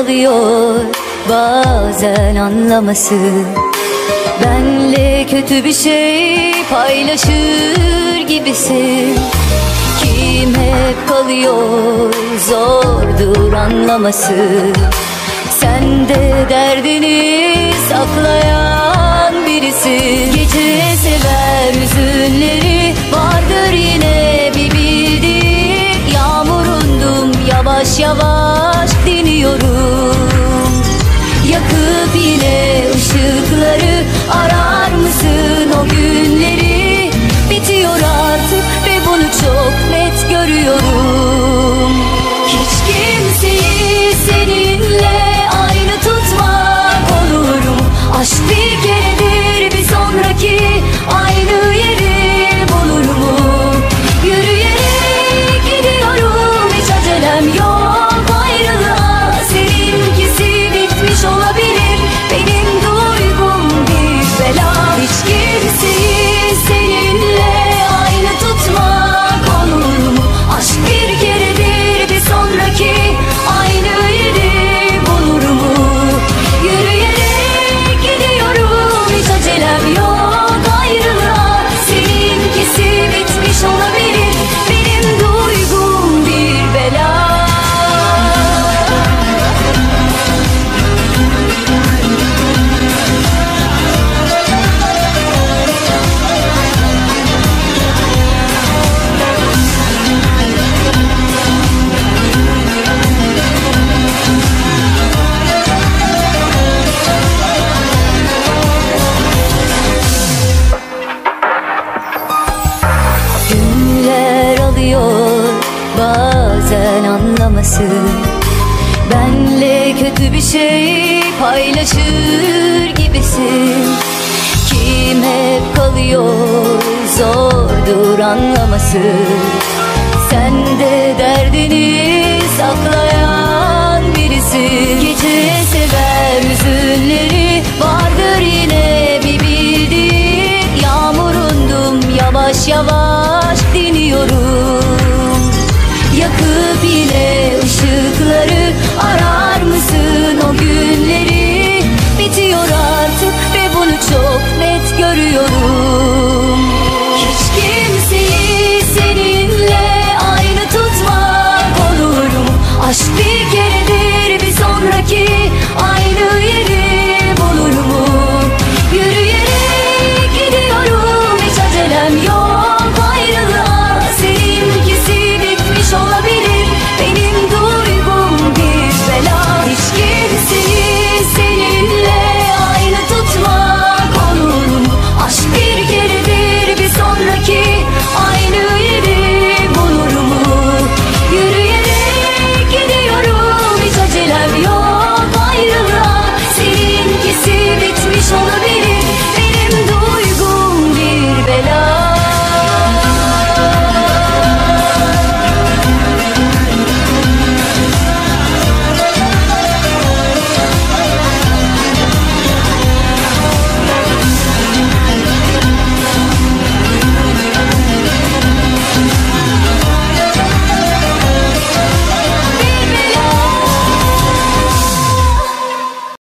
kalıyor bazen anlaması. Benle kötü bir şey paylaşır gibisin. Kim hep kalıyor zordur anlaması. Sen de derdini saklayan birisin. Gece sever hüzünleri vardır yine bir bildiğin. Yağmurundum yavaş yavaş diniyorum. Yakıp yine ışıkları arar mısın o günleri? Bitiyor artık ve bunu çok net görüyorum. Hiç kimseyi seninle aynı tutmak olur mu? Aşk bir keredir, bir sonraki aynı yeri bulur mu? Yürüyerek gidiyorum, hiç acelem yok ayrılığa. Seninkisi bitmiş olabilir, benim duygum bir bela. Hiç kimseyi seninle aynı tutmak olur mu? Aşk bir keredir, bir sonraki aynı yeri bulur mu? Yürüyerek gidiyorum, hiç acelem yok ayrılığa. Seninkisi bitmiş olabilir, benim duygum bir bela. Günler alıyor bazen anlaması. Benle kötü bir şey paylaşır gibisin. Kim hep kalıyor zordur anlaması. Sen de derdini saklayan birisin.